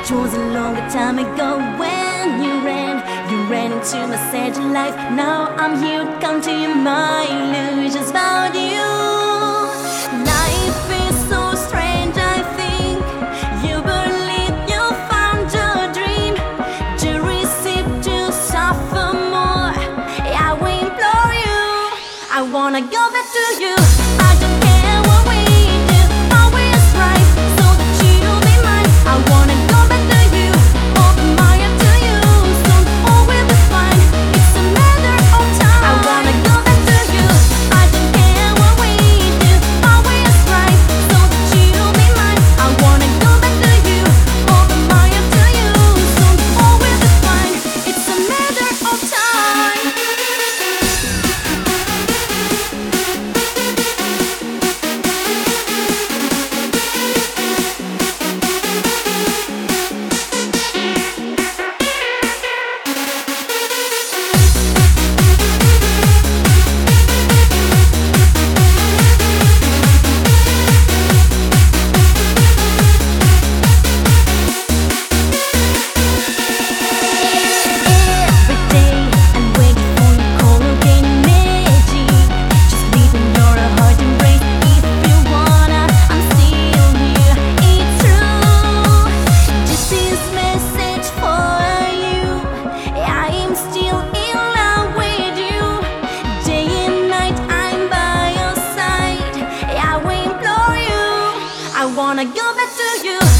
It was a long time ago when you ran into my sad life. Now I'm here counting my illusions about you. Life is so strange, I think. You believe you found your dream. To receive, to suffer more. I will implore you. I wanna go back to you. I don't care what we do. Always right, so that you'll be mine. I wanna go back to you. Open my heart to you. Soon all will be fine. It's a matter of time. I wanna go back to you. I don't care what we do. Always right, so that you'll be mine. I wanna go back to you. Open my heart to you. Soon all will be fine. It's a matter of time. I wanna go back to you.